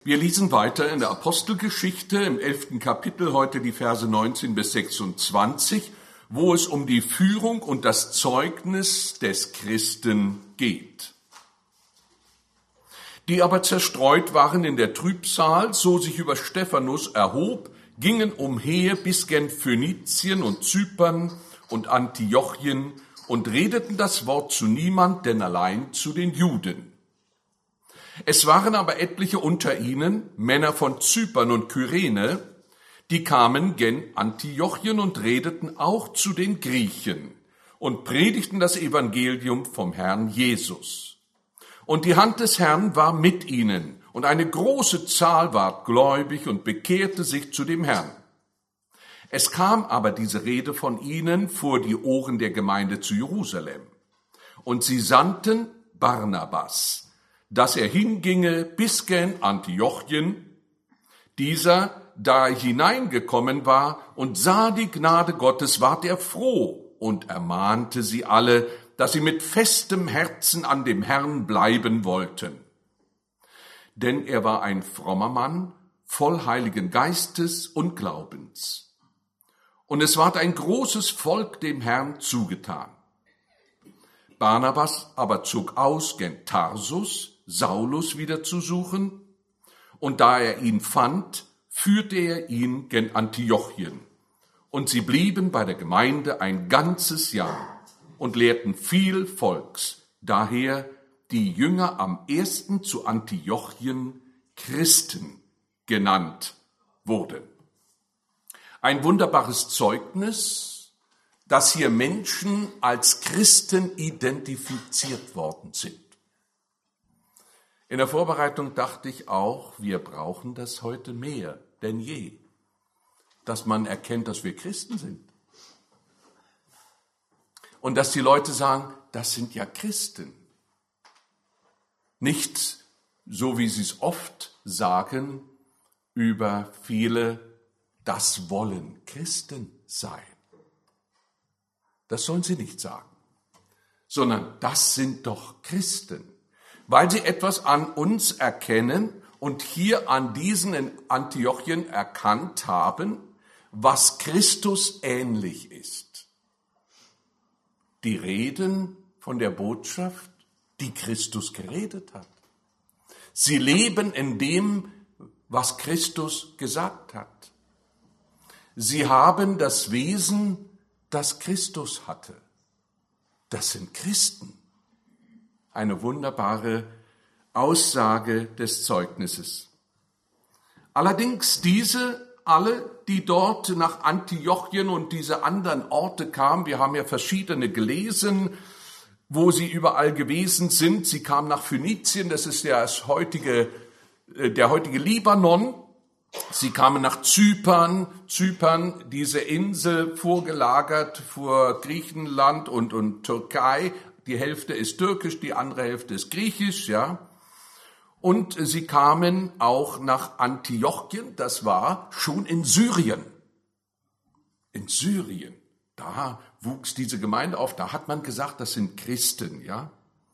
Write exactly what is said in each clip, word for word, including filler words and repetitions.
Wir lesen weiter in der Apostelgeschichte im elften Kapitel, heute die Verse neunzehn bis sechsundzwanzig, wo es um die Führung und das Zeugnis des Christen geht. Die aber zerstreut waren in der Trübsal, so sich über Stephanus erhob, gingen umher bis gen Phönizien und Zypern und Antiochien und redeten das Wort zu niemand, denn allein zu den Juden. Es waren aber etliche unter ihnen, Männer von Zypern und Kyrene, die kamen gen Antiochien und redeten auch zu den Griechen und predigten das Evangelium vom Herrn Jesus. Und die Hand des Herrn war mit ihnen, und eine große Zahl ward gläubig und bekehrte sich zu dem Herrn. Es kam aber diese Rede von ihnen vor die Ohren der Gemeinde zu Jerusalem. Und sie sandten Barnabas, dass er hinginge bis gen Antiochien. Dieser, da er hineingekommen war und sah die Gnade Gottes, ward er froh und ermahnte sie alle, dass sie mit festem Herzen an dem Herrn bleiben wollten. Denn er war ein frommer Mann, voll Heiligen Geistes und Glaubens. Und es ward ein großes Volk dem Herrn zugetan. Barnabas aber zog aus gen Tarsus, Saulus wieder zu suchen, und da er ihn fand, führte er ihn gen Antiochien. Und sie blieben bei der Gemeinde ein ganzes Jahr und lehrten viel Volks, daher die Jünger am ersten zu Antiochien Christen genannt wurden. Ein wunderbares Zeugnis, dass hier Menschen als Christen identifiziert worden sind. In der Vorbereitung dachte ich auch, wir brauchen das heute mehr denn je, dass man erkennt, dass wir Christen sind. Und dass die Leute sagen, das sind ja Christen. Nicht so, wie sie es oft sagen, über viele, das wollen Christen sein. Das sollen sie nicht sagen, sondern das sind doch Christen. Weil sie etwas an uns erkennen und hier an diesen in Antiochien erkannt haben, was Christus ähnlich ist. Die reden von der Botschaft, die Christus geredet hat. Sie leben in dem, was Christus gesagt hat. Sie haben das Wesen, das Christus hatte. Das sind Christen. Eine wunderbare Aussage des Zeugnisses. Allerdings diese alle, die dort nach Antiochien und diese anderen Orte kamen, wir haben ja verschiedene gelesen, wo sie überall gewesen sind. Sie kamen nach Phönizien, das ist ja das heutige, der heutige Libanon. Sie kamen nach Zypern, Zypern, diese Insel vorgelagert vor Griechenland und, und Türkei. Die Hälfte ist türkisch, die andere Hälfte ist griechisch, ja. Und sie kamen auch nach Antiochien, das war schon in Syrien. In Syrien, da wuchs diese Gemeinde auf, da hat man gesagt, das sind Christen, ja.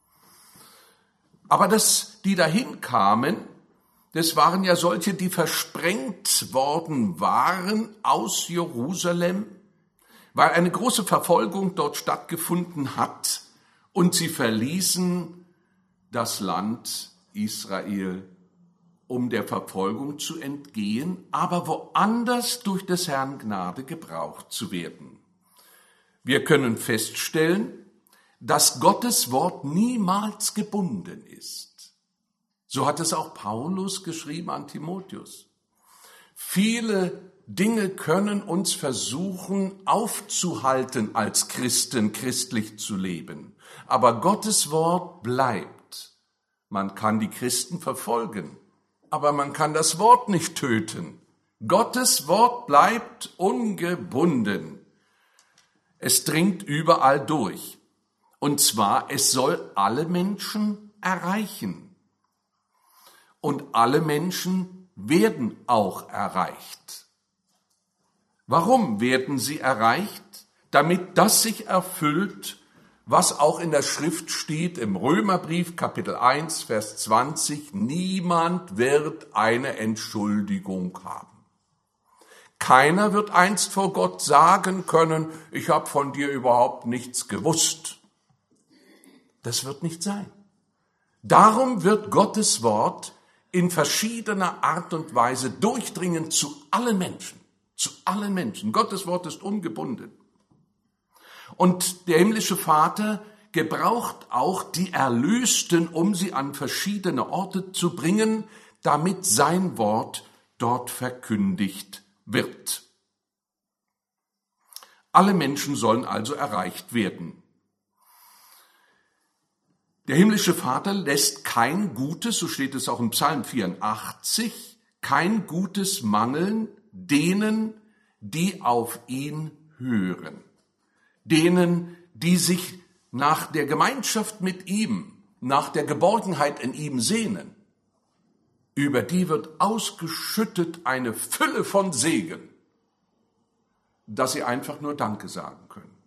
Aber dass die dahin kamen, das waren ja solche, die versprengt worden waren aus Jerusalem, weil eine große Verfolgung dort stattgefunden hat. Und sie verließen das Land Israel, um der Verfolgung zu entgehen, aber woanders durch des Herrn Gnade gebraucht zu werden. Wir können feststellen, dass Gottes Wort niemals gebunden ist. So hat es auch Paulus geschrieben an Timotheus. Viele Dinge können uns versuchen aufzuhalten, als Christen christlich zu leben. Aber Gottes Wort bleibt. Man kann die Christen verfolgen, aber man kann das Wort nicht töten. Gottes Wort bleibt ungebunden. Es dringt überall durch. Und zwar, es soll alle Menschen erreichen. Und alle Menschen werden auch erreicht. Warum werden sie erreicht? Damit das sich erfüllt, was auch in der Schrift steht im Römerbrief Kapitel eins, Vers zwanzig, niemand wird eine Entschuldigung haben. Keiner wird einst vor Gott sagen können, ich habe von dir überhaupt nichts gewusst. Das wird nicht sein. Darum wird Gottes Wort in verschiedener Art und Weise durchdringen zu allen Menschen. Zu allen Menschen. Gottes Wort ist ungebunden. Und der himmlische Vater gebraucht auch die Erlösten, um sie an verschiedene Orte zu bringen, damit sein Wort dort verkündigt wird. Alle Menschen sollen also erreicht werden. Der himmlische Vater lässt kein Gutes, so steht es auch im Psalm vierundachtzig, kein Gutes mangeln denen, die auf ihn hören. Denen, die sich nach der Gemeinschaft mit ihm, nach der Geborgenheit in ihm sehnen. Über die wird ausgeschüttet eine Fülle von Segen, dass sie einfach nur Danke sagen können.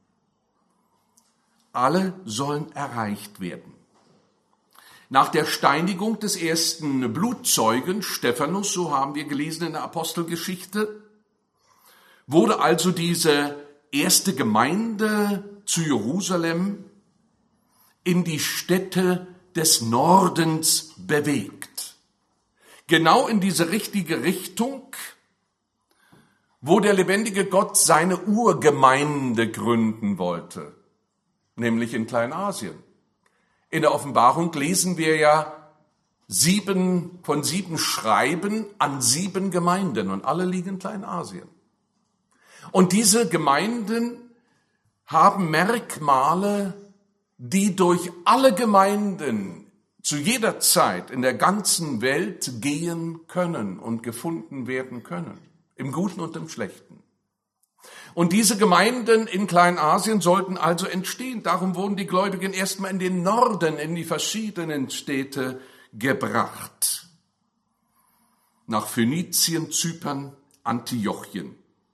Alle sollen erreicht werden. Nach der Steinigung des ersten Blutzeugen, Stephanus, so haben wir gelesen in der Apostelgeschichte, wurde also diese erste Gemeinde zu Jerusalem in die Städte des Nordens bewegt. Genau in diese richtige Richtung, wo der lebendige Gott seine Urgemeinde gründen wollte, nämlich in Kleinasien. In der Offenbarung lesen wir ja sieben von sieben Schreiben an sieben Gemeinden und alle liegen in Kleinasien. Und diese Gemeinden haben Merkmale, die durch alle Gemeinden zu jeder Zeit in der ganzen Welt gehen können und gefunden werden können, im Guten und im Schlechten. Und diese Gemeinden in Kleinasien sollten also entstehen. Darum wurden die Gläubigen erstmal in den Norden, in die verschiedenen Städte gebracht. Nach Phönizien, Zypern, Antiochien.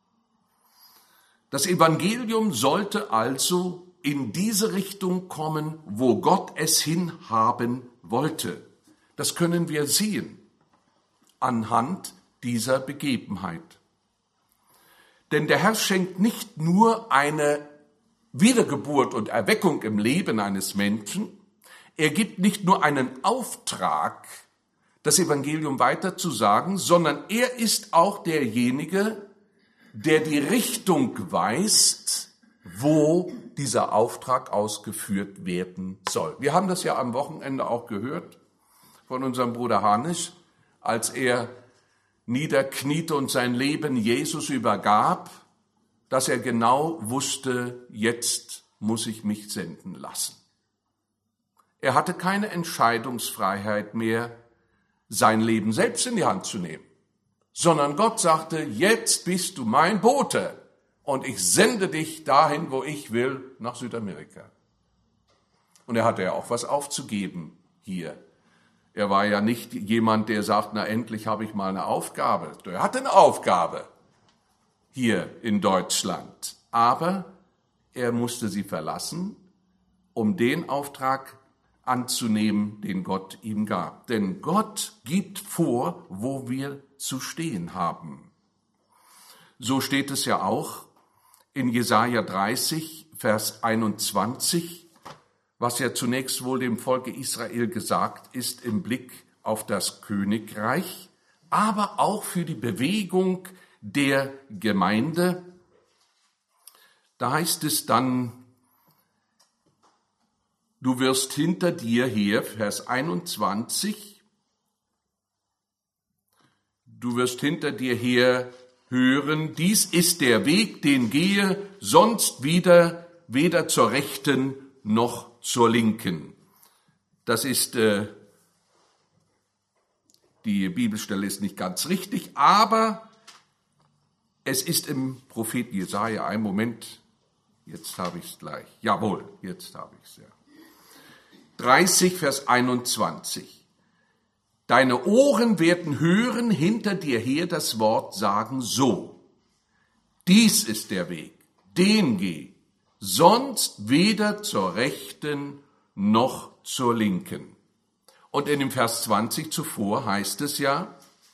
Das Evangelium sollte also in diese Richtung kommen, wo Gott es hinhaben wollte. Das können wir sehen anhand dieser Begebenheit. Denn der Herr schenkt nicht nur eine Wiedergeburt und Erweckung im Leben eines Menschen, er gibt nicht nur einen Auftrag, das Evangelium weiterzusagen, sondern er ist auch derjenige, der die Richtung weist, wo dieser Auftrag ausgeführt werden soll. Wir haben das ja am Wochenende auch gehört von unserem Bruder Hanisch, als er niederkniete und sein Leben Jesus übergab, dass er genau wusste, jetzt muss ich mich senden lassen. Er hatte keine Entscheidungsfreiheit mehr, sein Leben selbst in die Hand zu nehmen, sondern Gott sagte, jetzt bist du mein Bote und ich sende dich dahin, wo ich will, nach Südamerika. Und er hatte ja auch was aufzugeben hier. Er war ja nicht jemand, der sagt, na endlich habe ich mal eine Aufgabe. Er hatte eine Aufgabe hier in Deutschland. Aber er musste sie verlassen, um den Auftrag anzunehmen, den Gott ihm gab. Denn Gott gibt vor, wo wir zu stehen haben. So steht es ja auch in Jesaja dreißig, Vers einundzwanzig, was ja zunächst wohl dem Volke Israel gesagt ist im Blick auf das Königreich, aber auch für die Bewegung der Gemeinde. Da heißt es dann, du wirst hinter dir her, Vers einundzwanzig, du wirst hinter dir her hören, dies ist der Weg, den gehe, sonst wieder weder zur Rechten noch zur Linken. Das ist, äh, die Bibelstelle ist nicht ganz richtig, aber es ist im Propheten Jesaja, ein Moment, jetzt habe ich es gleich, jawohl, jetzt habe ich es, ja. dreißig, Vers einundzwanzig. Deine Ohren werden hören hinter dir her das Wort sagen so. Dies ist der Weg, den geh, sonst weder zur Rechten noch zur Linken. Und in dem Vers zwanzig zuvor heißt es ja,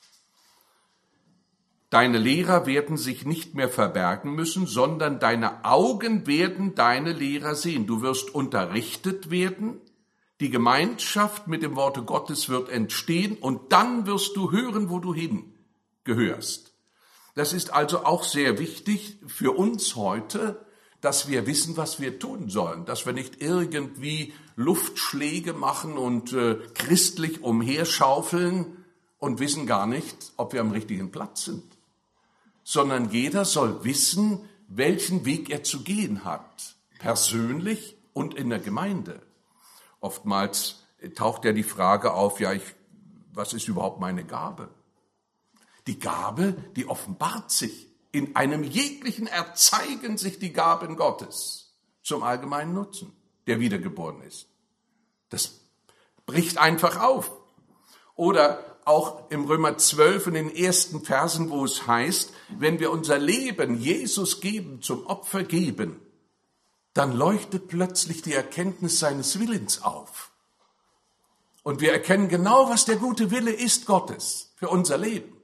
deine Lehrer werden sich nicht mehr verbergen müssen, sondern deine Augen werden deine Lehrer sehen. Du wirst unterrichtet werden, die Gemeinschaft mit dem Worte Gottes wird entstehen und dann wirst du hören, wo du hingehörst. Das ist also auch sehr wichtig für uns heute, dass wir wissen, was wir tun sollen, dass wir nicht irgendwie Luftschläge machen und äh, christlich umherschaufeln und wissen gar nicht, ob wir am richtigen Platz sind, sondern jeder soll wissen, welchen Weg er zu gehen hat, persönlich und in der Gemeinde. Oftmals taucht ja die Frage auf, ja, ich, was ist überhaupt meine Gabe? Die Gabe, die offenbart sich. In einem jeglichen erzeigen sich die Gaben Gottes zum allgemeinen Nutzen, der wiedergeboren ist. Das bricht einfach auf. Oder auch im Römer zwölf in den ersten Versen, wo es heißt, wenn wir unser Leben Jesus geben, zum Opfer geben, dann leuchtet plötzlich die Erkenntnis seines Willens auf. Und wir erkennen genau, was der gute Wille ist Gottes für unser Leben.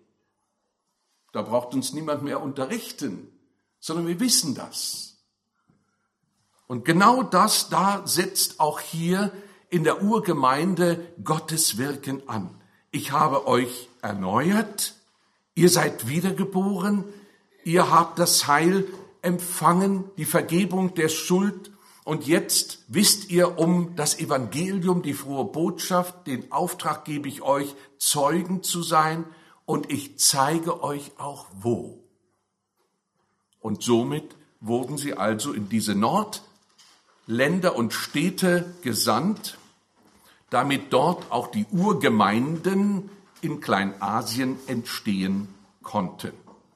Da braucht uns niemand mehr unterrichten, sondern wir wissen das. Und genau das, da setzt auch hier in der Urgemeinde Gottes Wirken an. Ich habe euch erneuert, ihr seid wiedergeboren, ihr habt das Heil empfangen, die Vergebung der Schuld und jetzt wisst ihr um das Evangelium, die frohe Botschaft, den Auftrag gebe ich euch, Zeugen zu sein und ich zeige euch auch wo. Und somit wurden sie also in diese Nordländer und Städte gesandt, damit dort auch die Urgemeinden in Kleinasien entstehen konnten.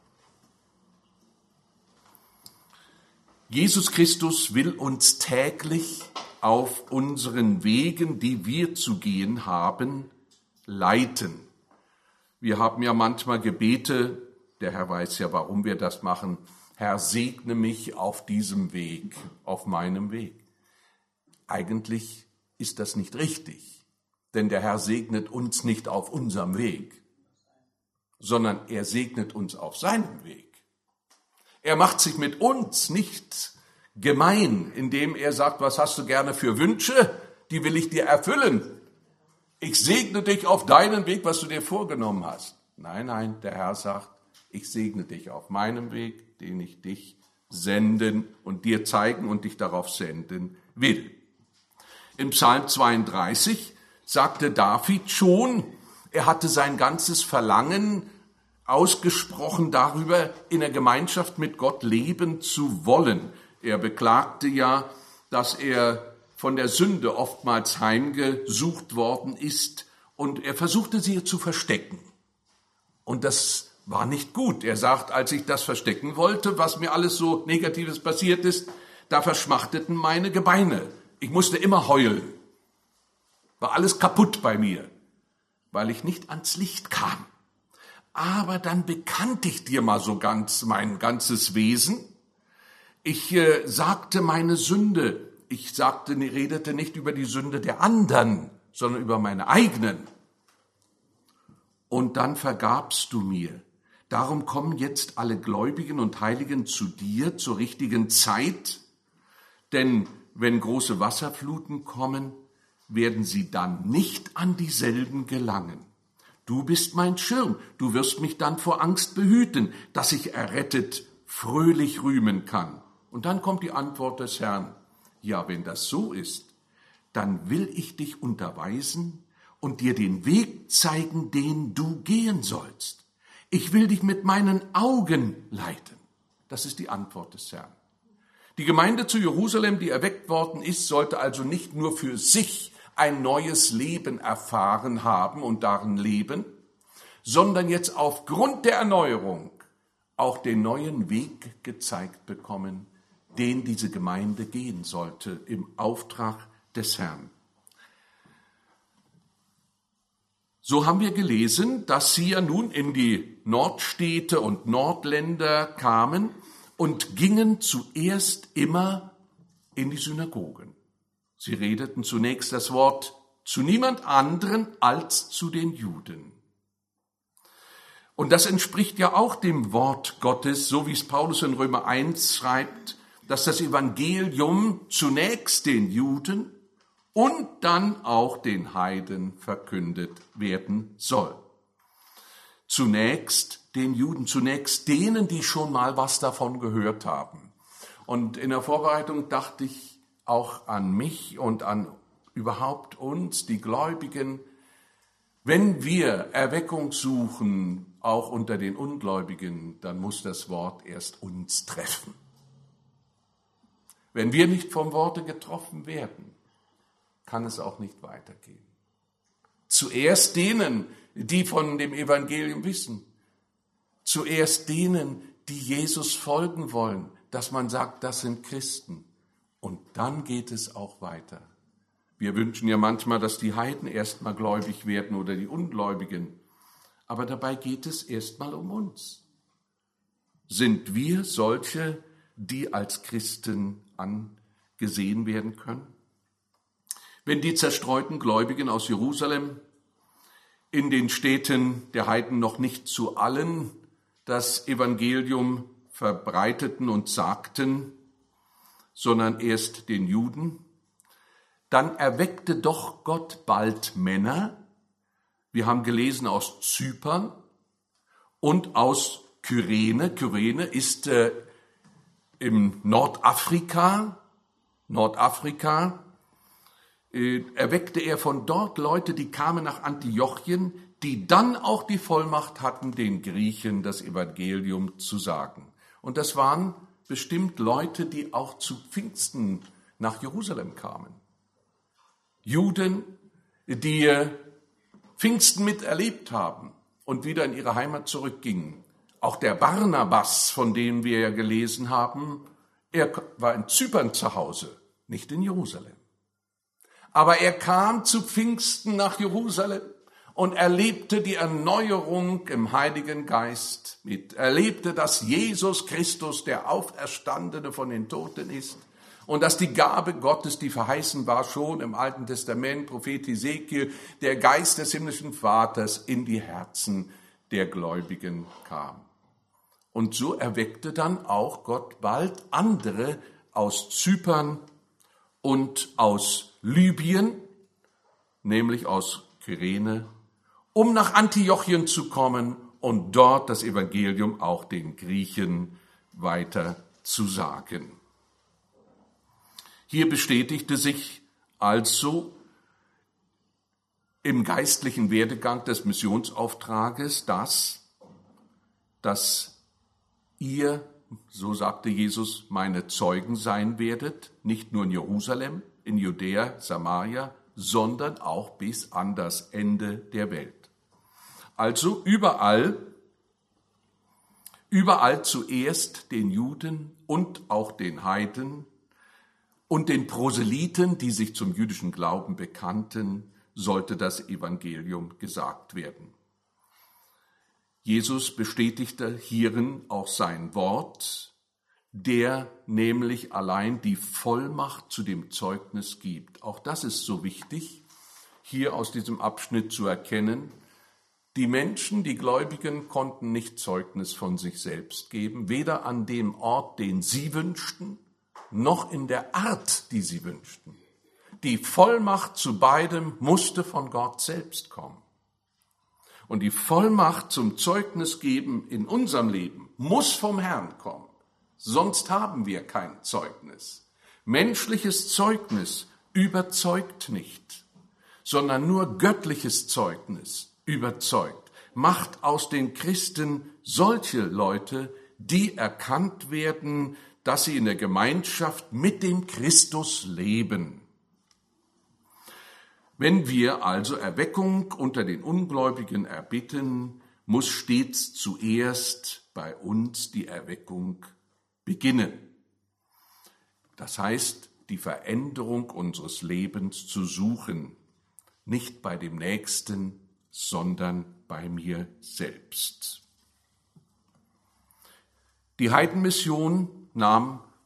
Jesus Christus will uns täglich auf unseren Wegen, die wir zu gehen haben, leiten. Wir haben ja manchmal Gebete, der Herr weiß ja, warum wir das machen, Herr, segne mich auf diesem Weg, auf meinem Weg. Eigentlich ist das nicht richtig, denn der Herr segnet uns nicht auf unserem Weg, sondern er segnet uns auf seinem Weg. Er macht sich mit uns nicht gemein, indem er sagt, was hast du gerne für Wünsche, die will ich dir erfüllen. Ich segne dich auf deinen Weg, was du dir vorgenommen hast. Nein, nein, der Herr sagt, ich segne dich auf meinem Weg, den ich dich senden und dir zeigen und dich darauf senden will. Im Psalm zweiunddreißig sagte David schon, er hatte sein ganzes Verlangen ausgesprochen darüber, in der Gemeinschaft mit Gott leben zu wollen. Er beklagte ja, dass er von der Sünde oftmals heimgesucht worden ist und er versuchte, sie zu verstecken. Und das war nicht gut. Er sagt, als ich das verstecken wollte, was mir alles so Negatives passiert ist, da verschmachteten meine Gebeine. Ich musste immer heulen. War alles kaputt bei mir, weil ich nicht ans Licht kam. Aber dann bekannte ich dir mal so ganz mein ganzes Wesen. Ich äh, sagte meine Sünde. Ich sagte, redete nicht über die Sünde der anderen, sondern über meine eigenen. Und dann vergabst du mir. Darum kommen jetzt alle Gläubigen und Heiligen zu dir zur richtigen Zeit. Denn wenn große Wasserfluten kommen, werden sie dann nicht an dieselben gelangen. Du bist mein Schirm, du wirst mich dann vor Angst behüten, dass ich errettet fröhlich rühmen kann. Und dann kommt die Antwort des Herrn. Ja, wenn das so ist, dann will ich dich unterweisen und dir den Weg zeigen, den du gehen sollst. Ich will dich mit meinen Augen leiten. Das ist die Antwort des Herrn. Die Gemeinde zu Jerusalem, die erweckt worden ist, sollte also nicht nur für sich ein neues Leben erfahren haben und darin leben, sondern jetzt aufgrund der Erneuerung auch den neuen Weg gezeigt bekommen, den diese Gemeinde gehen sollte im Auftrag des Herrn. So haben wir gelesen, dass sie ja nun in die Nordstädte und Nordländer kamen und gingen zuerst immer in die Synagogen. Sie redeten zunächst das Wort zu niemand anderen als zu den Juden. Und das entspricht ja auch dem Wort Gottes, so wie es Paulus in Römer eins schreibt, dass das Evangelium zunächst den Juden und dann auch den Heiden verkündet werden soll. Zunächst den Juden, zunächst denen, die schon mal was davon gehört haben. Und in der Vorbereitung dachte ich auch an mich und an überhaupt uns, die Gläubigen. Wenn wir Erweckung suchen, auch unter den Ungläubigen, dann muss das Wort erst uns treffen. Wenn wir nicht vom Worte getroffen werden, kann es auch nicht weitergehen. Zuerst denen, die von dem Evangelium wissen. Zuerst denen, die Jesus folgen wollen, dass man sagt, das sind Christen. Und dann geht es auch weiter. Wir wünschen ja manchmal, dass die Heiden erstmal gläubig werden oder die Ungläubigen. Aber dabei geht es erstmal um uns. Sind wir solche, die als Christen angesehen werden können? Wenn die zerstreuten Gläubigen aus Jerusalem in den Städten der Heiden noch nicht zu allen das Evangelium verbreiteten und sagten, sondern erst den Juden, dann erweckte doch Gott bald Männer, wir haben gelesen aus Zypern und aus Kyrene. Kyrene ist äh, im Nordafrika, Nordafrika, äh, erweckte er von dort Leute, die kamen nach Antiochien, die dann auch die Vollmacht hatten, den Griechen das Evangelium zu sagen. Und das waren bestimmt Leute, die auch zu Pfingsten nach Jerusalem kamen. Juden, die Pfingsten miterlebt haben und wieder in ihre Heimat zurückgingen. Auch der Barnabas, von dem wir ja gelesen haben, er war in Zypern zu Hause, nicht in Jerusalem. Aber er kam zu Pfingsten nach Jerusalem und erlebte die Erneuerung im Heiligen Geist mit. Erlebte, dass Jesus Christus der Auferstandene von den Toten ist und dass die Gabe Gottes, die verheißen war schon im Alten Testament, Prophet Hesekiel, der Geist des himmlischen Vaters in die Herzen der Gläubigen kam. Und so erweckte dann auch Gott bald andere aus Zypern und aus Libyen, nämlich aus Kyrene, um nach Antiochien zu kommen und dort das Evangelium auch den Griechen weiter zu sagen. Hier bestätigte sich also im geistlichen Werdegang des Missionsauftrages das, dass ihr, so sagte Jesus, meine Zeugen sein werdet, nicht nur in Jerusalem, in Judäa, Samaria, sondern auch bis an das Ende der Welt. Also überall, überall zuerst den Juden und auch den Heiden und den Proselyten, die sich zum jüdischen Glauben bekannten, sollte das Evangelium gesagt werden. Jesus bestätigte hierin auch sein Wort, der nämlich allein die Vollmacht zu dem Zeugnis gibt. Auch das ist so wichtig, hier aus diesem Abschnitt zu erkennen. Die Menschen, die Gläubigen, konnten nicht Zeugnis von sich selbst geben, weder an dem Ort, den sie wünschten, noch in der Art, die sie wünschten. Die Vollmacht zu beidem musste von Gott selbst kommen. Und die Vollmacht zum Zeugnis geben in unserem Leben muss vom Herrn kommen. Sonst haben wir kein Zeugnis. Menschliches Zeugnis überzeugt nicht, sondern nur göttliches Zeugnis überzeugt, macht aus den Christen solche Leute, die erkannt werden, dass sie in der Gemeinschaft mit dem Christus leben. Wenn wir also Erweckung unter den Ungläubigen erbitten, muss stets zuerst bei uns die Erweckung beginnen. Das heißt, die Veränderung unseres Lebens zu suchen, nicht bei dem Nächsten, sondern bei mir selbst. Die Heidenmission nahm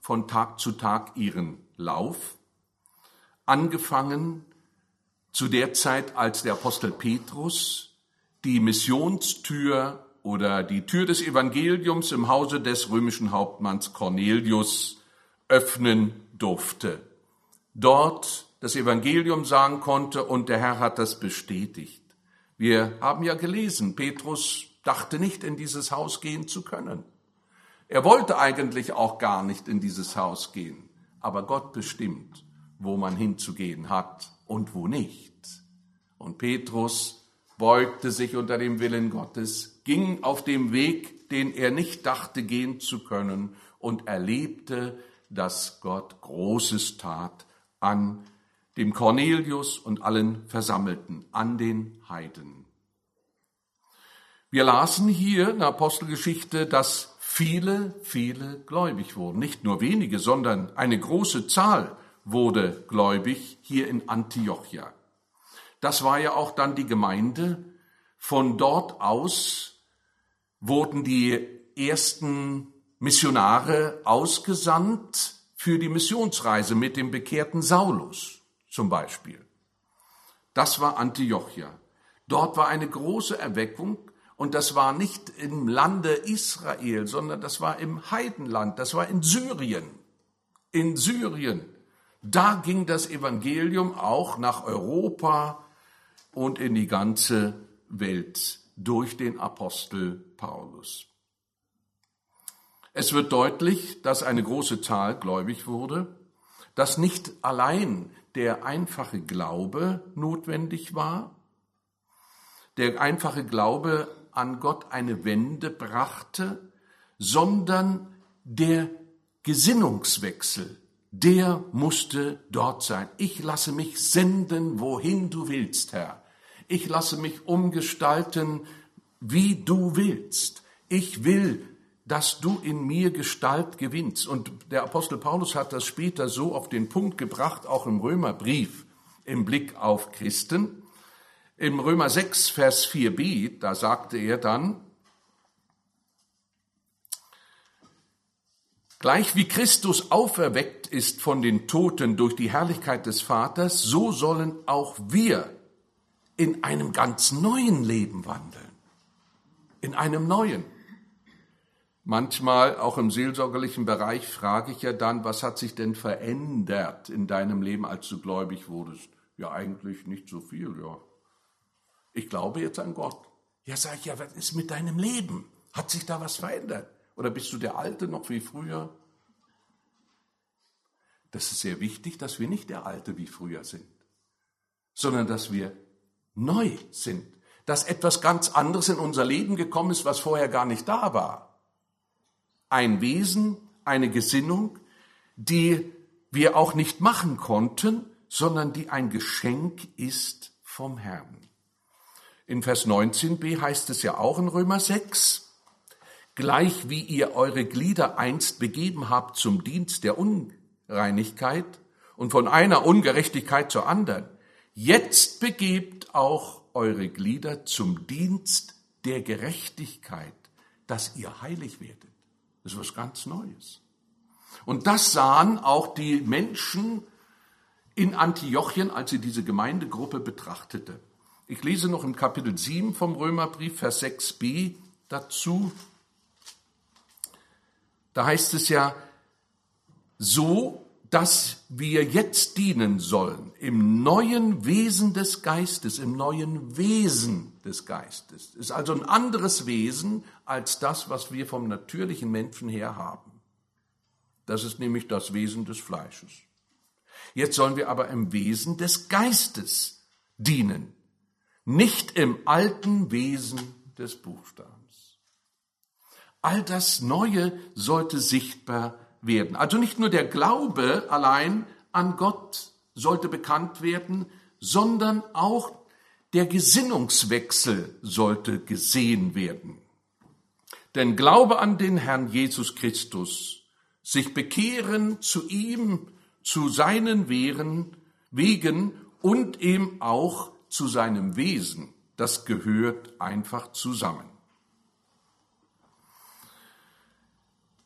von Tag zu Tag ihren Lauf, angefangen zu der Zeit, als der Apostel Petrus die Missionstür oder die Tür des Evangeliums im Hause des römischen Hauptmanns Cornelius öffnen durfte. Dort das Evangelium sagen konnte und der Herr hat das bestätigt. Wir haben ja gelesen, Petrus dachte nicht, in dieses Haus gehen zu können. Er wollte eigentlich auch gar nicht in dieses Haus gehen, aber Gott bestimmt, wo man hinzugehen hat und wo nicht. Und Petrus beugte sich unter dem Willen Gottes, ging auf dem Weg, den er nicht dachte gehen zu können und erlebte, dass Gott Großes tat an dem Cornelius und allen Versammelten, an den Heiden. Wir lasen hier in der Apostelgeschichte, dass viele, viele gläubig wurden. Nicht nur wenige, sondern eine große Zahl wurde gläubig hier in Antiochia. Das war ja auch dann die Gemeinde. Von dort aus wurden die ersten Missionare ausgesandt für die Missionsreise mit dem bekehrten Saulus zum Beispiel. Das war Antiochia. Dort war eine große Erweckung und das war nicht im Lande Israel, sondern das war im Heidenland, das war in Syrien. In Syrien. Da ging das Evangelium auch nach Europa und in die ganze Welt durch den Apostel Paulus. Es wird deutlich, dass eine große Zahl gläubig wurde, dass nicht allein der einfache Glaube notwendig war, der einfache Glaube an Gott eine Wende brachte, sondern der Gesinnungswechsel, der musste dort sein. Ich lasse mich senden, wohin du willst, Herr. Ich lasse mich umgestalten, wie du willst. Ich will, dass du in mir Gestalt gewinnst. Und der Apostel Paulus hat das später so auf den Punkt gebracht, auch im Römerbrief, im Blick auf Christen. Im Römer sechs, Vers vier b, da sagte er dann, gleich wie Christus auferweckt ist von den Toten durch die Herrlichkeit des Vaters, so sollen auch wir in einem ganz neuen Leben wandeln. In einem neuen. Manchmal, auch im seelsorgerlichen Bereich, frage ich ja dann, was hat sich denn verändert in deinem Leben, als du gläubig wurdest? Ja, eigentlich nicht so viel, ja. Ich glaube jetzt an Gott. Ja, sag ich, ja, was ist mit deinem Leben? Hat sich da was verändert? Oder bist du der Alte noch wie früher? Das ist sehr wichtig, dass wir nicht der Alte wie früher sind, sondern dass wir neu sind. Dass etwas ganz anderes in unser Leben gekommen ist, was vorher gar nicht da war. Ein Wesen, eine Gesinnung, die wir auch nicht machen konnten, sondern die ein Geschenk ist vom Herrn. In Vers neunzehn b heißt es ja auch in Römer sechs, gleich wie ihr eure Glieder einst begeben habt zum Dienst der Unreinigkeit und von einer Ungerechtigkeit zur anderen, jetzt begebt auch eure Glieder zum Dienst der Gerechtigkeit, dass ihr heilig werdet. Das ist was ganz Neues. Und das sahen auch die Menschen in Antiochien, als sie diese Gemeindegruppe betrachtete. Ich lese noch im Kapitel sieben vom Römerbrief, Vers sechs b dazu. Da heißt es ja, so, dass wir jetzt dienen sollen im neuen Wesen des Geistes, im neuen Wesen des Geistes. Es ist also ein anderes Wesen als das, was wir vom natürlichen Menschen her haben. Das ist nämlich das Wesen des Fleisches. Jetzt sollen wir aber im Wesen des Geistes dienen. Nicht im alten Wesen des Buchstabens. All das Neue sollte sichtbar werden. Also nicht nur der Glaube allein an Gott sollte bekannt werden, sondern auch der Gesinnungswechsel sollte gesehen werden. Denn Glaube an den Herrn Jesus Christus, sich bekehren zu ihm, zu seinen Wegen und eben auch zu seinem Wesen, das gehört einfach zusammen.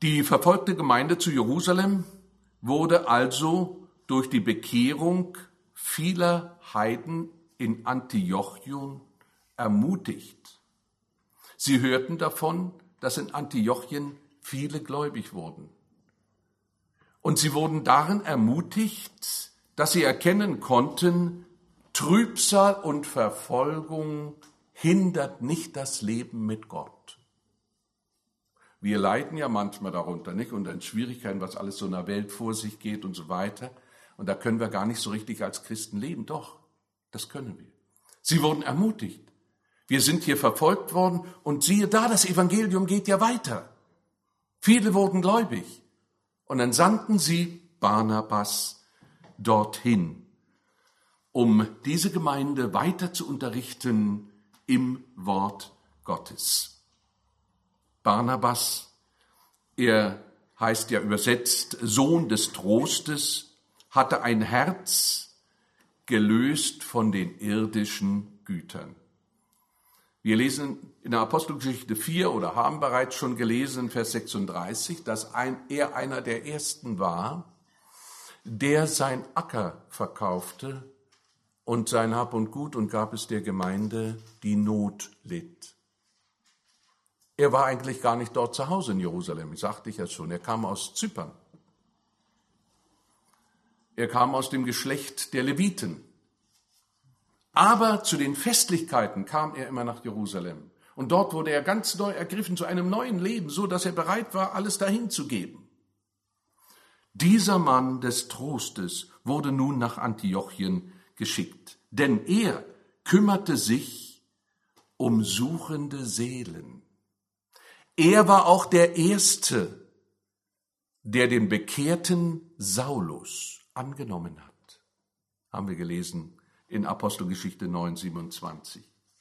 Die verfolgte Gemeinde zu Jerusalem wurde also durch die Bekehrung vieler Heiden in Antiochien ermutigt. Sie hörten davon, dass in Antiochien viele gläubig wurden. Und sie wurden darin ermutigt, dass sie erkennen konnten, Trübsal und Verfolgung hindert nicht das Leben mit Gott. Wir leiden ja manchmal darunter, nicht? Unter den Schwierigkeiten, was alles so in der Welt vor sich geht und so weiter. Und da können wir gar nicht so richtig als Christen leben. Doch, das können wir. Sie wurden ermutigt. Wir sind hier verfolgt worden und siehe da, das Evangelium geht ja weiter. Viele wurden gläubig. Und dann sandten sie Barnabas dorthin, um diese Gemeinde weiter zu unterrichten im Wort Gottes. Barnabas, er heißt ja übersetzt Sohn des Trostes, hatte ein Herz gelöst von den irdischen Gütern. Wir lesen in der Apostelgeschichte vier oder haben bereits schon gelesen, Vers sechsunddreißig, dass ein, er einer der Ersten war, der sein Acker verkaufte und sein Hab und Gut und gab es der Gemeinde, die Not litt. Er war eigentlich gar nicht dort zu Hause in Jerusalem, sagte ich ja schon. Er kam aus Zypern. Er kam aus dem Geschlecht der Leviten. Aber zu den Festlichkeiten kam er immer nach Jerusalem. Und dort wurde er ganz neu ergriffen zu einem neuen Leben, so dass er bereit war, alles dahin zu geben. Dieser Mann des Trostes wurde nun nach Antiochien geschickt, denn er kümmerte sich um suchende Seelen. Er war auch der Erste, der den bekehrten Saulus angenommen hat. Haben wir gelesen in Apostelgeschichte neun, siebenundzwanzig.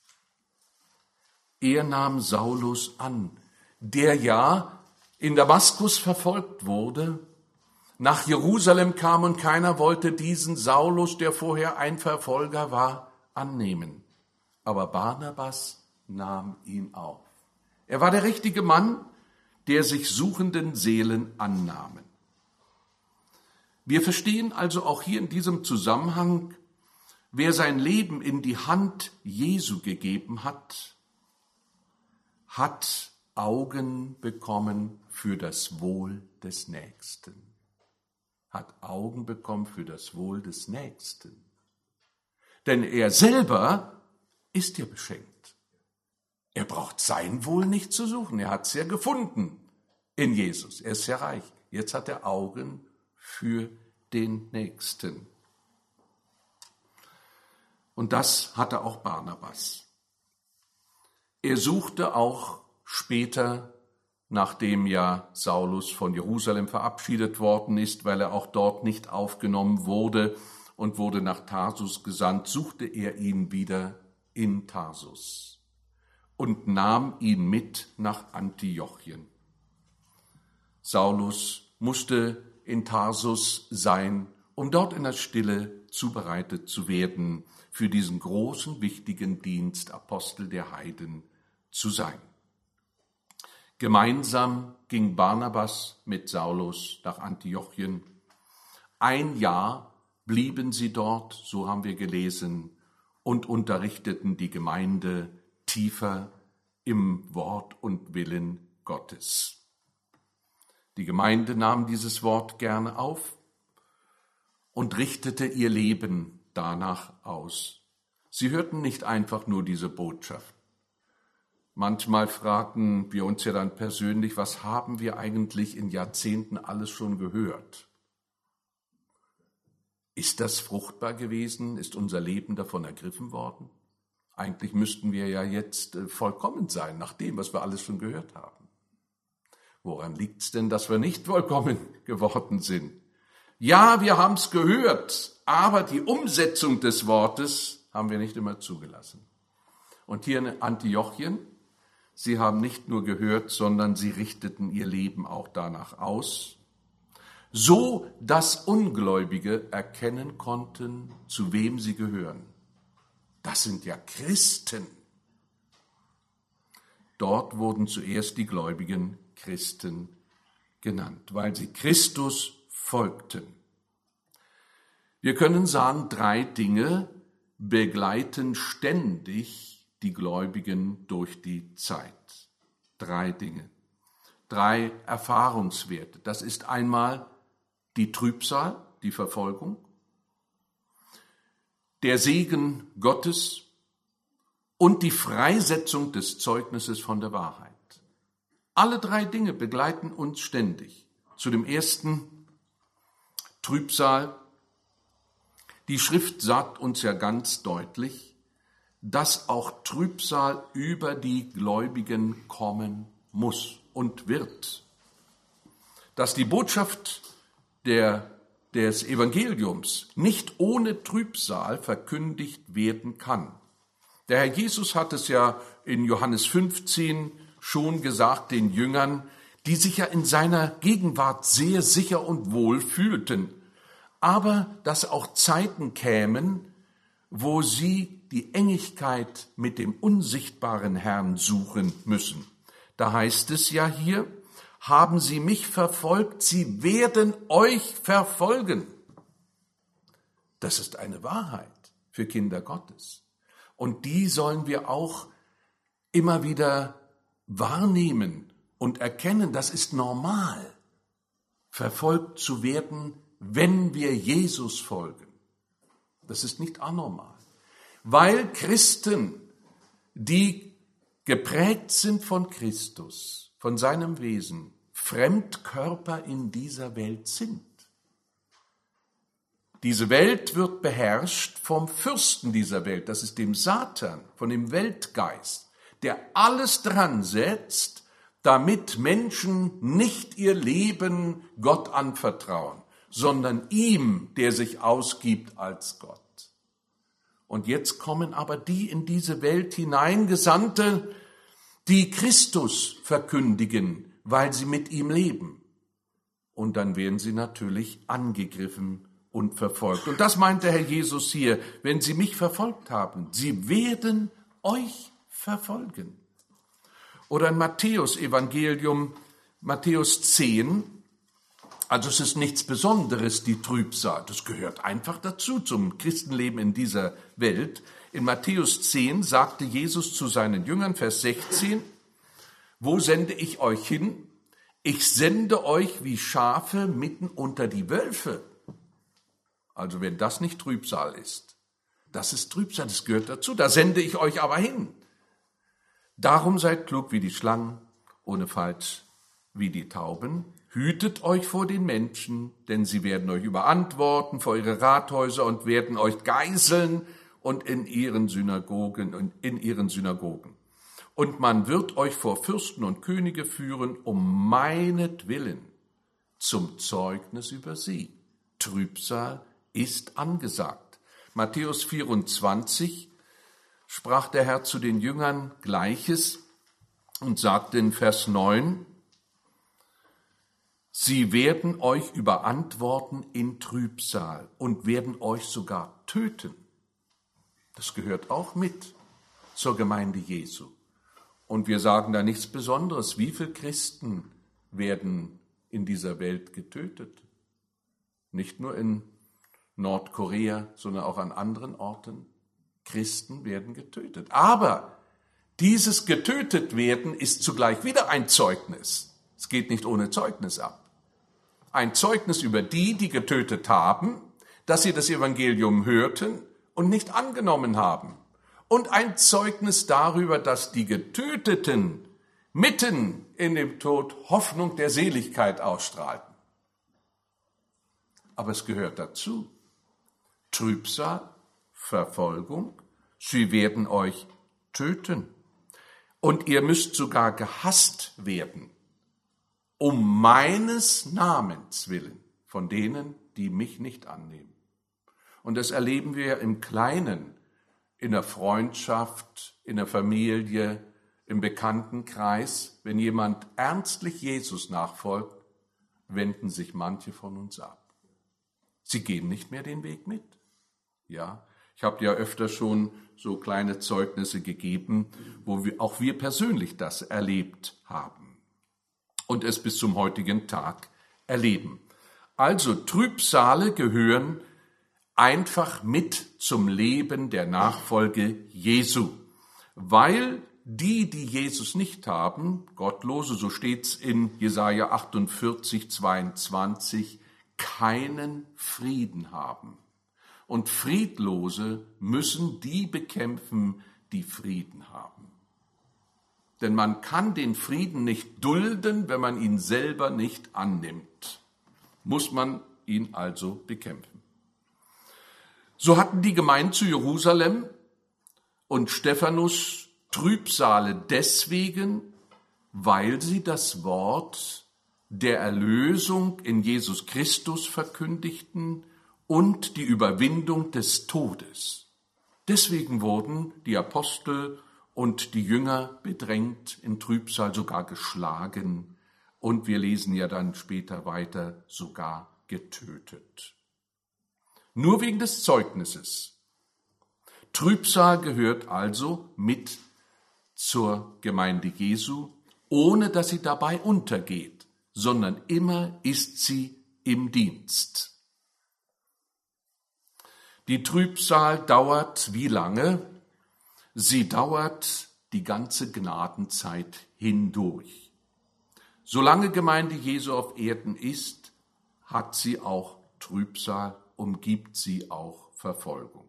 Er nahm Saulus an, der ja in Damaskus verfolgt wurde, nach Jerusalem kam und keiner wollte diesen Saulus, der vorher ein Verfolger war, annehmen. Aber Barnabas nahm ihn auf. Er war der richtige Mann, der sich suchenden Seelen annahm. Wir verstehen also auch hier in diesem Zusammenhang, wer sein Leben in die Hand Jesu gegeben hat, hat Augen bekommen für das Wohl des Nächsten. Hat Augen bekommen für das Wohl des Nächsten. Denn er selber ist ja beschenkt. Er braucht sein Wohl nicht zu suchen. Er hat es ja gefunden in Jesus. Er ist ja reich. Jetzt hat er Augen für den Nächsten. Und das hatte auch Barnabas. Er suchte auch später, nachdem ja Saulus von Jerusalem verabschiedet worden ist, weil er auch dort nicht aufgenommen wurde und wurde nach Tarsus gesandt, suchte er ihn wieder in Tarsus und nahm ihn mit nach Antiochien. Saulus musste in Tarsus sein, um dort in der Stille zubereitet zu werden, für diesen großen, wichtigen Dienst, Apostel der Heiden zu sein. Gemeinsam ging Barnabas mit Saulus nach Antiochien. Ein Jahr blieben sie dort, so haben wir gelesen, und unterrichteten die Gemeinde tiefer im Wort und Willen Gottes. Die Gemeinde nahm dieses Wort gerne auf und richtete ihr Leben danach aus. Sie hörten nicht einfach nur diese Botschaft. Manchmal fragten wir uns ja dann persönlich, was haben wir eigentlich in Jahrzehnten alles schon gehört? Ist das fruchtbar gewesen? Ist unser Leben davon ergriffen worden? Eigentlich müssten wir ja jetzt vollkommen sein, nach dem, was wir alles schon gehört haben. Woran liegt es denn, dass wir nicht vollkommen geworden sind? Ja, wir haben es gehört, aber die Umsetzung des Wortes haben wir nicht immer zugelassen. Und hier in Antiochien, sie haben nicht nur gehört, sondern sie richteten ihr Leben auch danach aus, so dass Ungläubige erkennen konnten, zu wem sie gehören. Das sind ja Christen. Dort wurden zuerst die gläubigen Christen genannt, weil sie Christus folgten. Wir können sagen, drei Dinge begleiten ständig die Gläubigen durch die Zeit. Drei Dinge, drei Erfahrungswerte. Das ist einmal die Trübsal, die Verfolgung, der Segen Gottes und die Freisetzung des Zeugnisses von der Wahrheit. Alle drei Dinge begleiten uns ständig. Zu dem ersten, Trübsal. Die Schrift sagt uns ja ganz deutlich, dass auch Trübsal über die Gläubigen kommen muss und wird. Dass die Botschaft der, des Evangeliums nicht ohne Trübsal verkündigt werden kann. Der Herr Jesus hat es ja in Johannes fünfzehn schon gesagt den Jüngern, die sich ja in seiner Gegenwart sehr sicher und wohl fühlten, aber dass auch Zeiten kämen, wo sie die Engigkeit mit dem unsichtbaren Herrn suchen müssen. Da heißt es ja hier, haben sie mich verfolgt, sie werden euch verfolgen. Das ist eine Wahrheit für Kinder Gottes. Und die sollen wir auch immer wieder wahrnehmen und erkennen, das ist normal, verfolgt zu werden, wenn wir Jesus folgen. Das ist nicht anormal. Weil Christen, die geprägt sind von Christus, von seinem Wesen, Fremdkörper in dieser Welt sind. Diese Welt wird beherrscht vom Fürsten dieser Welt, das ist dem Satan, von dem Weltgeist, der alles dran setzt, damit Menschen nicht ihr Leben Gott anvertrauen, sondern ihm, der sich ausgibt als Gott. Und jetzt kommen aber die in diese Welt hineingesandte, die Christus verkündigen, weil sie mit ihm leben. Und dann werden sie natürlich angegriffen und verfolgt. Und das meint der Herr Jesus hier, wenn sie mich verfolgt haben, sie werden euch verfolgen. Oder in Matthäus Evangelium, Matthäus zehn, also es ist nichts Besonderes, die Trübsal, das gehört einfach dazu zum Christenleben in dieser Welt. In Matthäus zehn sagte Jesus zu seinen Jüngern, Vers sechzehn, wo sende ich euch hin? Ich sende euch wie Schafe mitten unter die Wölfe. Also wenn das nicht Trübsal ist, das ist Trübsal, das gehört dazu, da sende ich euch aber hin. Darum seid klug wie die Schlangen, ohne Falsch wie die Tauben. Hütet euch vor den Menschen, denn sie werden euch überantworten vor ihre Rathäuser und werden euch geißeln und in ihren Synagogen und in ihren Synagogen. Und man wird euch vor Fürsten und Könige führen, um meinetwillen, zum Zeugnis über sie. Trübsal ist angesagt. Matthäus vierundzwanzig sprach der Herr zu den Jüngern Gleiches und sagte in Vers neun, sie werden euch überantworten in Trübsal und werden euch sogar töten. Das gehört auch mit zur Gemeinde Jesu. Und wir sagen da nichts Besonderes. Wie viele Christen werden in dieser Welt getötet? Nicht nur in Nordkorea, sondern auch an anderen Orten. Christen werden getötet. Aber dieses getötet werden ist zugleich wieder ein Zeugnis. Es geht nicht ohne Zeugnis ab. Ein Zeugnis über die, die getötet haben, dass sie das Evangelium hörten und nicht angenommen haben. Und ein Zeugnis darüber, dass die Getöteten mitten in dem Tod Hoffnung der Seligkeit ausstrahlten. Aber es gehört dazu. Trübsal, Verfolgung, sie werden euch töten. Und ihr müsst sogar gehasst werden, um meines Namens willen, von denen, die mich nicht annehmen. Und das erleben wir im Kleinen, in der Freundschaft, in der Familie, im Bekanntenkreis. Wenn jemand ernstlich Jesus nachfolgt, wenden sich manche von uns ab. Sie gehen nicht mehr den Weg mit. Ja, ich habe ja öfter schon so kleine Zeugnisse gegeben, wo wir, auch wir persönlich das erlebt haben. und es bis zum heutigen Tag erleben. Also Trübsale gehören einfach mit zum Leben der Nachfolge Jesu, weil die, die Jesus nicht haben, Gottlose, so steht's in Jesaja achtundvierzig, zweiundzwanzig, keinen Frieden haben. Und Friedlose müssen die bekämpfen, die Frieden haben. Denn man kann den Frieden nicht dulden, wenn man ihn selber nicht annimmt. Muss man ihn also bekämpfen. So hatten die Gemeinden zu Jerusalem und Stephanus Trübsale deswegen, weil sie das Wort der Erlösung in Jesus Christus verkündigten und die Überwindung des Todes. Deswegen wurden die Apostel und die Jünger bedrängt, in Trübsal sogar geschlagen und wir lesen ja dann später weiter, sogar getötet. Nur wegen des Zeugnisses. Trübsal gehört also mit zur Gemeinde Jesu, ohne dass sie dabei untergeht, sondern immer ist sie im Dienst. Die Trübsal dauert wie lange? Sie dauert die ganze Gnadenzeit hindurch. Solange Gemeinde Jesu auf Erden ist, hat sie auch Trübsal, umgibt sie auch Verfolgung.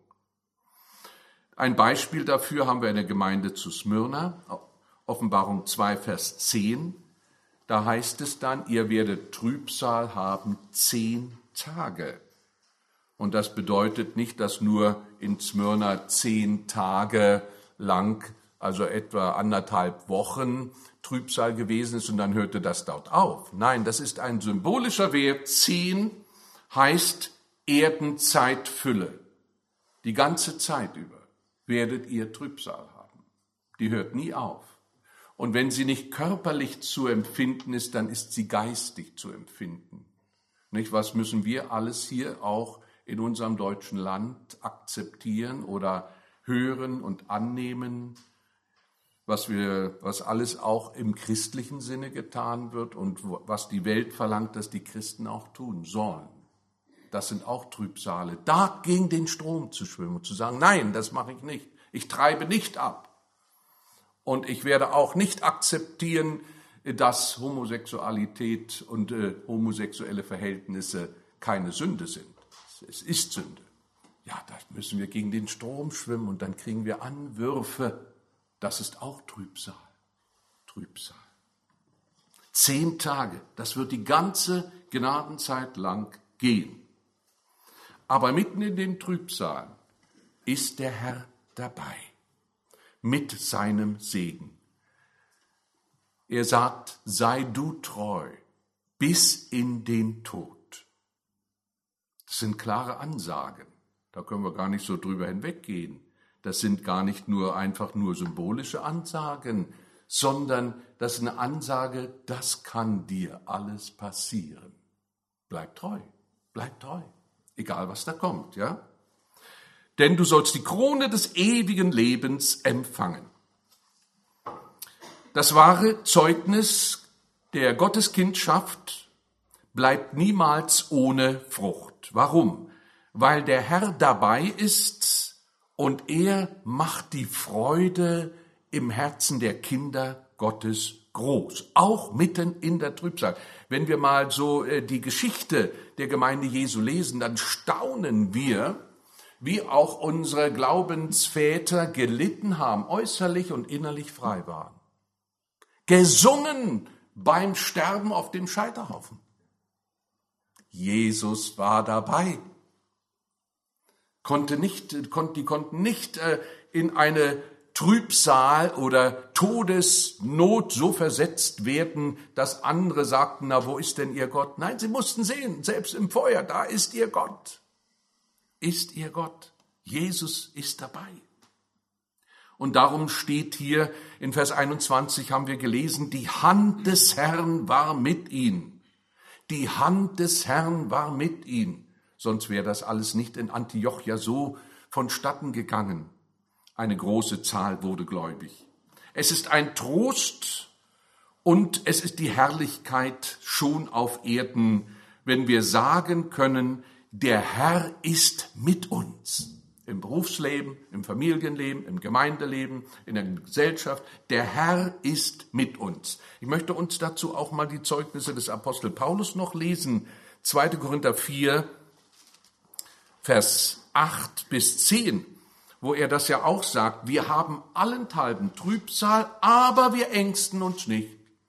Ein Beispiel dafür haben wir in der Gemeinde zu Smyrna, Offenbarung zwei, Vers zehn. Da heißt es dann, ihr werdet Trübsal haben zehn Tage. Und das bedeutet nicht, dass nur in Smyrna zehn Tage lang, also etwa anderthalb Wochen, Trübsal gewesen ist und dann hörte das dort auf. Nein, das ist ein symbolischer Wert. Zehn heißt Erdenzeitfülle. Die ganze Zeit über werdet ihr Trübsal haben. Die hört nie auf. Und wenn sie nicht körperlich zu empfinden ist, dann ist sie geistig zu empfinden. Nicht, was müssen wir alles hier auch in unserem deutschen Land akzeptieren oder hören und annehmen, was wir, was alles auch im christlichen Sinne getan wird und was die Welt verlangt, dass die Christen auch tun sollen. Das sind auch Trübsale. Da gegen den Strom zu schwimmen und zu sagen, nein, das mache ich nicht. Ich treibe nicht ab. Und ich werde auch nicht akzeptieren, dass Homosexualität und äh, homosexuelle Verhältnisse keine Sünde sind. Es ist Sünde. Ja, da müssen wir gegen den Strom schwimmen und dann kriegen wir Anwürfe. Das ist auch Trübsal. Trübsal. Zehn Tage, das wird die ganze Gnadenzeit lang gehen. Aber mitten in den Trübsalen ist der Herr dabei, mit seinem Segen. Er sagt, sei du treu bis in den Tod. Das sind klare Ansagen, da können wir gar nicht so drüber hinweggehen. Das sind gar nicht nur einfach nur symbolische Ansagen, sondern das ist eine Ansage, das kann dir alles passieren. Bleib treu, bleib treu. Egal, was da kommt, ja? Denn du sollst die Krone des ewigen Lebens empfangen. Das wahre Zeugnis der Gotteskindschaft bleibt niemals ohne Frucht. Warum? Weil der Herr dabei ist und er macht die Freude im Herzen der Kinder Gottes groß, auch mitten in der Trübsal. Wenn wir mal so äh, die Geschichte der Gemeinde Jesu lesen, dann staunen wir, wie auch unsere Glaubensväter gelitten haben, äußerlich und innerlich frei waren. Gesungen beim Sterben auf dem Scheiterhaufen. Jesus war dabei. Konnte nicht, kon, die konnten nicht äh, in eine Trübsal oder Todesnot so versetzt werden, dass andere sagten, na, wo ist denn ihr Gott? Nein, sie mussten sehen, selbst im Feuer, da ist ihr Gott. Ist ihr Gott. Jesus ist dabei. Und darum steht hier in Vers einundzwanzig, haben wir gelesen, die Hand des Herrn war mit ihm. Die Hand des Herrn war mit ihm. Sonst wäre das alles nicht in Antiochia so vonstatten gegangen. Eine große Zahl wurde gläubig. Es ist ein Trost Und es ist die Herrlichkeit schon auf Erden, wenn wir sagen können, der Herr ist mit uns. Im Berufsleben, im Familienleben, im Gemeindeleben, in der Gesellschaft. Der Herr ist mit uns. Ich möchte uns dazu auch mal die Zeugnisse des Apostel Paulus noch lesen. zweiter Korinther vier, Vers acht bis zehn, wo er das ja auch sagt. Wir haben allenthalben Trübsal, aber wir ängsten uns nicht.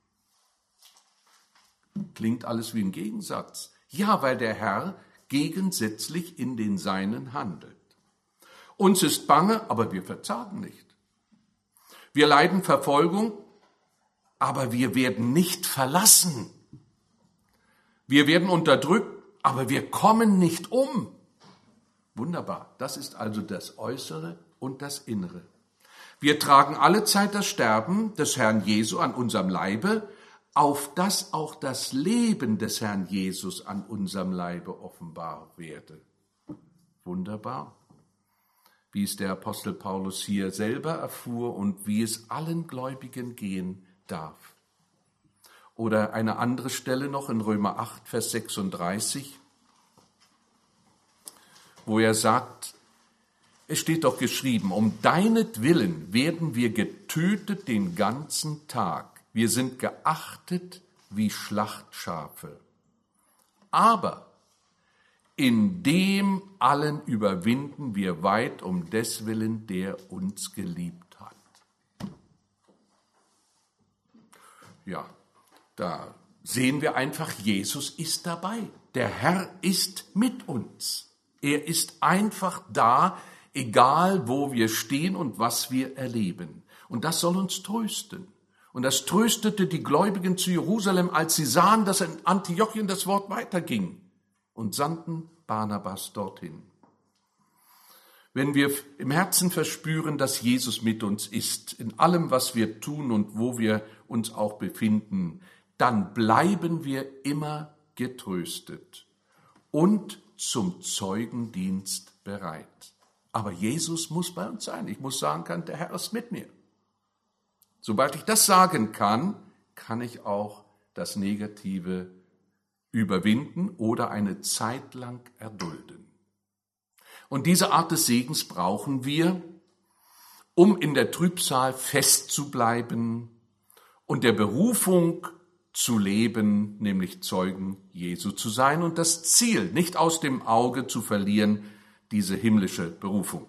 Klingt alles wie ein Gegensatz. Ja, weil der Herr gegensätzlich in den Seinen handelt. Uns ist bange, aber wir verzagen nicht. Wir leiden Verfolgung, aber wir werden nicht verlassen. Wir werden unterdrückt, aber wir kommen nicht um. Wunderbar, das ist also das Äußere und das Innere. Wir tragen allezeit das Sterben des Herrn Jesu an unserem Leibe, auf dass auch das Leben des Herrn Jesus an unserem Leibe offenbar werde. Wunderbar. Wie es der Apostel Paulus hier selber erfuhr und wie es allen Gläubigen gehen darf. Oder eine andere Stelle noch in Römer acht, Vers sechsunddreißig, wo er sagt, es steht doch geschrieben, um deinetwillen werden wir getötet den ganzen Tag. Wir sind geachtet wie Schlachtschafe. Aber in dem allen überwinden wir weit um deswillen, der uns geliebt hat. Ja, da sehen wir einfach, Jesus ist dabei. Der Herr ist mit uns. Er ist einfach da, egal wo wir stehen und was wir erleben. Und das soll uns trösten. Und das tröstete die Gläubigen zu Jerusalem, als sie sahen, dass in Antiochien das Wort weiterging, und sandten Barnabas dorthin. Wenn wir im Herzen verspüren, dass Jesus mit uns ist, in allem, was wir tun und wo wir uns auch befinden, dann bleiben wir immer getröstet und zum Zeugendienst bereit. Aber Jesus muss bei uns sein. Ich muss sagen können, der Herr ist mit mir. Sobald ich das sagen kann, kann ich auch das Negative überwinden oder eine Zeit lang erdulden. Und diese Art des Segens brauchen wir, um in der Trübsal festzubleiben und der Berufung zu leben, nämlich Zeugen Jesu zu sein und das Ziel nicht aus dem Auge zu verlieren, diese himmlische Berufung.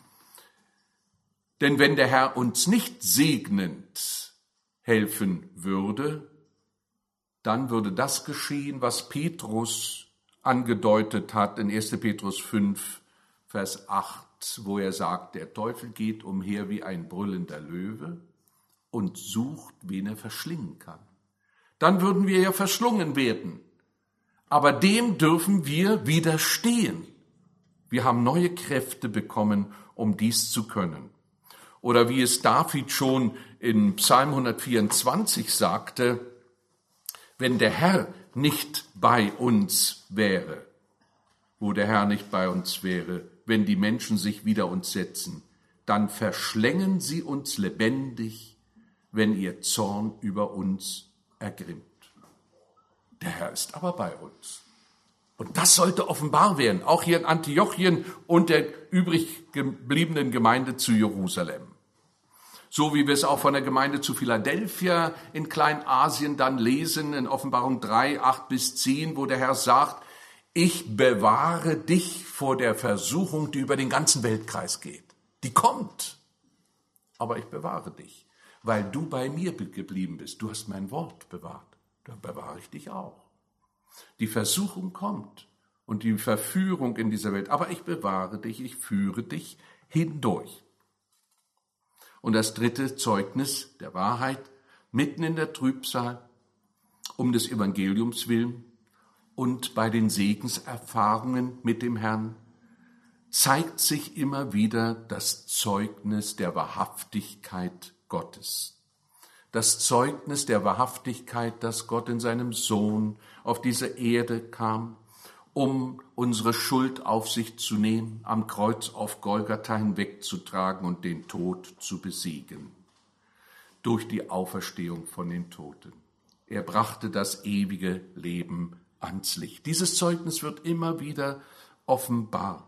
Denn wenn der Herr uns nicht segnend helfen würde, dann würde das geschehen, was Petrus angedeutet hat in erster Petrus fünf, Vers acht, wo er sagt, der Teufel geht umher wie ein brüllender Löwe und sucht, wen er verschlingen kann. Dann würden wir ja verschlungen werden. Aber dem dürfen wir widerstehen. Wir haben neue Kräfte bekommen, um dies zu können. Oder wie es David schon in Psalm hundertvierundzwanzig sagte, wenn der Herr nicht bei uns wäre, wo der Herr nicht bei uns wäre, wenn die Menschen sich wider uns setzen, dann verschlängen sie uns lebendig, wenn ihr Zorn über uns ergrimmt. Der Herr ist aber bei uns. Und das sollte offenbar werden, auch hier in Antiochien und der übrig gebliebenen Gemeinde zu Jerusalem. So wie wir es auch von der Gemeinde zu Philadelphia in Kleinasien dann lesen, in Offenbarung drei, acht bis zehn, wo der Herr sagt, ich bewahre dich vor der Versuchung, die über den ganzen Weltkreis geht. Die kommt, aber ich bewahre dich, weil du bei mir geblieben bist. Du hast mein Wort bewahrt, dann bewahre ich dich auch. Die Versuchung kommt und die Verführung in dieser Welt, aber ich bewahre dich, ich führe dich hindurch. Und das dritte Zeugnis der Wahrheit, mitten in der Trübsal, um des Evangeliums willen und bei den Segenserfahrungen mit dem Herrn, zeigt sich immer wieder das Zeugnis der Wahrhaftigkeit Gottes. Das Zeugnis der Wahrhaftigkeit, dass Gott in seinem Sohn auf diese Erde kam, um unsere Schuld auf sich zu nehmen, am Kreuz auf Golgatha hinwegzutragen und den Tod zu besiegen. durch die Auferstehung von den Toten. Er brachte das ewige Leben ans Licht. Dieses Zeugnis wird immer wieder offenbar.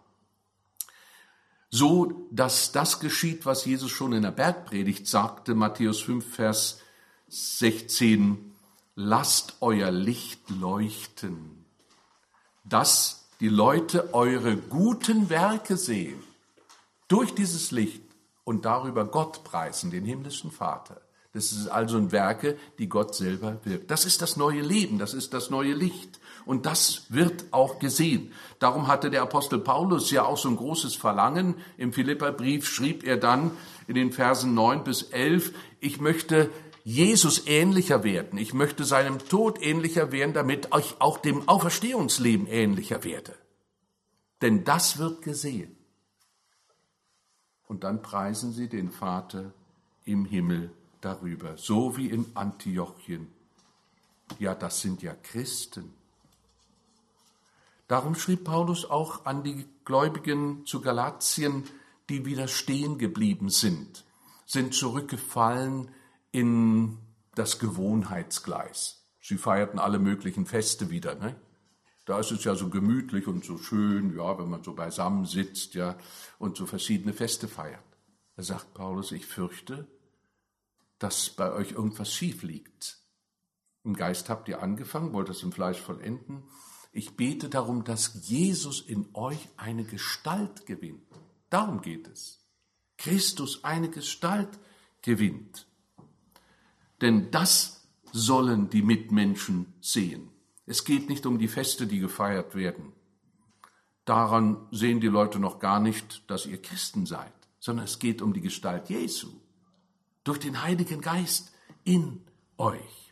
So, dass das geschieht, was Jesus schon in der Bergpredigt sagte, Matthäus fünf, Vers sechzehn, lasst euer Licht leuchten, dass die Leute eure guten Werke sehen, durch dieses Licht und darüber Gott preisen, den himmlischen Vater. Das ist also ein Werke, die Gott selber wirkt. Das ist das neue Leben, das ist das neue Licht. Und das wird auch gesehen. Darum hatte der Apostel Paulus ja auch so ein großes Verlangen. Im Philipperbrief schrieb er dann in den Versen neun bis elf, ich möchte Jesus ähnlicher werden. Ich möchte seinem Tod ähnlicher werden, damit ich auch dem Auferstehungsleben ähnlicher werde. Denn das wird gesehen. Und dann preisen sie den Vater im Himmel darüber, so wie in Antiochien. Ja, das sind ja Christen. Darum schrieb Paulus auch an die Gläubigen zu Galatien, die wieder stehen geblieben sind, sind zurückgefallen in das Gewohnheitsgleis. Sie feierten alle möglichen Feste wieder, ne? Da ist es ja so gemütlich und so schön, ja, wenn man so beisammen sitzt, ja, und so verschiedene Feste feiert. Da sagt Paulus, ich fürchte, dass bei euch irgendwas schief liegt. Im Geist habt ihr angefangen, wollt es im Fleisch vollenden. Ich bete darum, dass Jesus in euch eine Gestalt gewinnt. Darum geht es. Christus eine Gestalt gewinnt. Denn das sollen die Mitmenschen sehen. Es geht nicht um die Feste, die gefeiert werden. Daran sehen die Leute noch gar nicht, dass ihr Christen seid, sondern es geht um die Gestalt Jesu. Durch den Heiligen Geist in euch.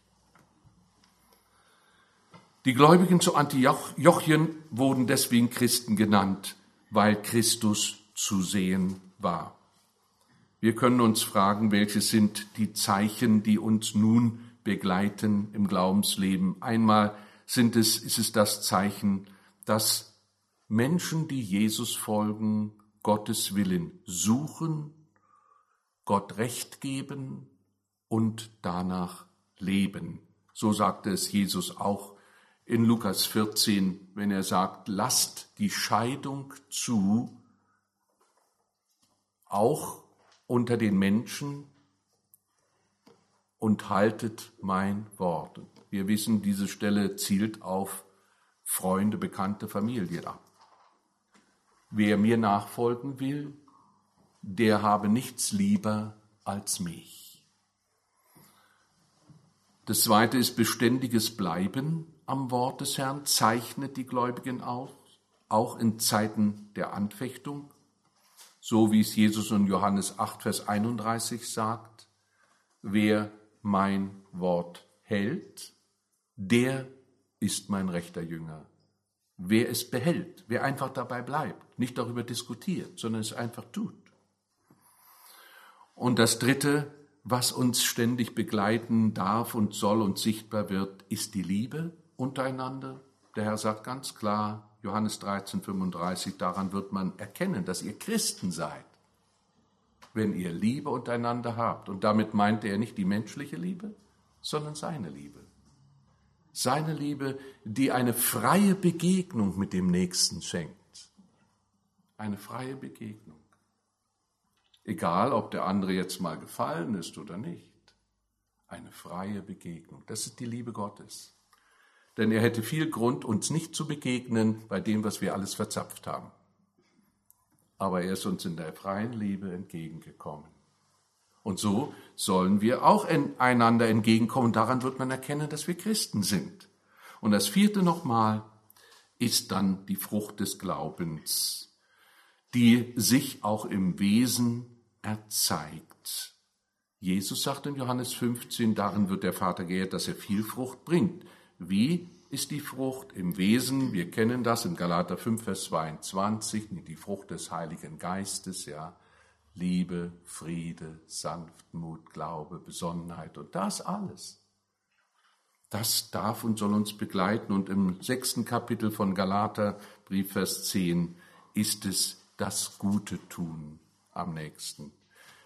Die Gläubigen zu Antiochien wurden deswegen Christen genannt, weil Christus zu sehen war. Wir können uns fragen, welche sind die Zeichen, die uns nun begleiten im Glaubensleben. Einmal sind es, ist es das Zeichen, dass Menschen, die Jesus folgen, Gottes Willen suchen, Gott Recht geben und danach leben. So sagte es Jesus auch in Lukas vierzehn, wenn er sagt, lasst die Scheidung zu, auch unter den Menschen, und haltet mein Wort. Wir wissen, diese Stelle zielt auf Freunde, Bekannte, Familie ab. Wer mir nachfolgen will, der habe nichts lieber als mich. Das zweite ist beständiges Bleiben am Wort des Herrn, zeichnet die Gläubigen aus, auch in Zeiten der Anfechtung, so wie es Jesus in Johannes acht, Vers einunddreißig sagt, wer mein Wort hält, der ist mein rechter Jünger. Wer es behält, wer einfach dabei bleibt, nicht darüber diskutiert, sondern es einfach tut. Und das Dritte, was uns ständig begleiten darf und soll und sichtbar wird, ist die Liebe untereinander. Der Herr sagt ganz klar, Johannes dreizehn, fünfunddreißig, daran wird man erkennen, dass ihr Christen seid, wenn ihr Liebe untereinander habt. Und damit meint er nicht die menschliche Liebe, sondern seine Liebe. Seine Liebe, die eine freie Begegnung mit dem Nächsten schenkt. Eine freie Begegnung. Egal, ob der andere jetzt mal gefallen ist oder nicht. Eine freie Begegnung. Das ist die Liebe Gottes. Denn er hätte viel Grund, uns nicht zu begegnen bei dem, was wir alles verzapft haben. Aber er ist uns in der freien Liebe entgegengekommen. Und so sollen wir auch einander entgegenkommen. Daran wird man erkennen, dass wir Christen sind. Und das vierte nochmal ist dann die Frucht des Glaubens, die sich auch im Wesen erzeigt. Jesus sagt in Johannes fünfzehn, darin wird der Vater geehrt, dass er viel Frucht bringt. Wie ist die Frucht im Wesen? Wir kennen das in Galater fünf, Vers zweiundzwanzig, die Frucht des Heiligen Geistes, ja. Liebe, Friede, Sanftmut, Glaube, Besonnenheit und das alles. Das darf und soll uns begleiten. Und im sechsten Kapitel von Galater, Brief, Vers zehn, ist es das Gute tun am nächsten.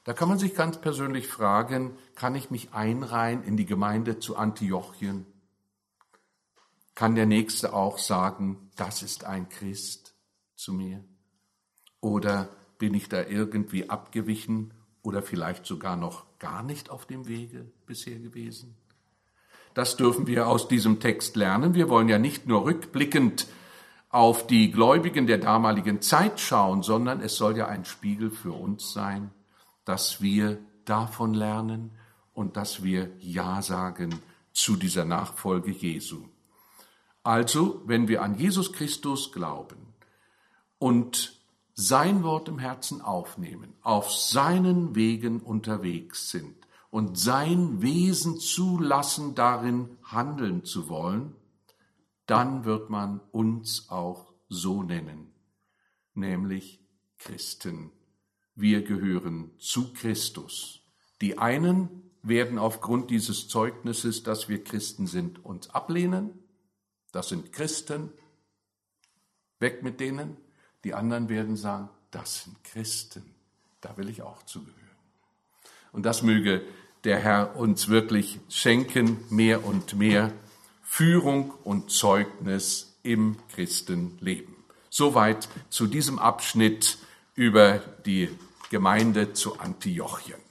Da kann man sich ganz persönlich fragen, kann ich mich einreihen in die Gemeinde zu Antiochien? Kann der Nächste auch sagen, das ist ein Christ zu mir? Oder bin ich da irgendwie abgewichen oder vielleicht sogar noch gar nicht auf dem Wege bisher gewesen? Das dürfen wir aus diesem Text lernen. Wir wollen ja nicht nur rückblickend auf die Gläubigen der damaligen Zeit schauen, sondern es soll ja ein Spiegel für uns sein, dass wir davon lernen und dass wir Ja sagen zu dieser Nachfolge Jesu. Also, wenn wir an Jesus Christus glauben und sein Wort im Herzen aufnehmen, auf seinen Wegen unterwegs sind und sein Wesen zulassen, darin handeln zu wollen, dann wird man uns auch so nennen, nämlich Christen. Wir gehören zu Christus. Die einen werden aufgrund dieses Zeugnisses, dass wir Christen sind, uns ablehnen. Das sind Christen. Weg mit denen. Die anderen werden sagen, das sind Christen. Da will ich auch zugehören. Und das möge der Herr uns wirklich schenken, mehr und mehr Führung und Zeugnis im Christenleben. Soweit zu diesem Abschnitt über die Gemeinde zu Antiochien.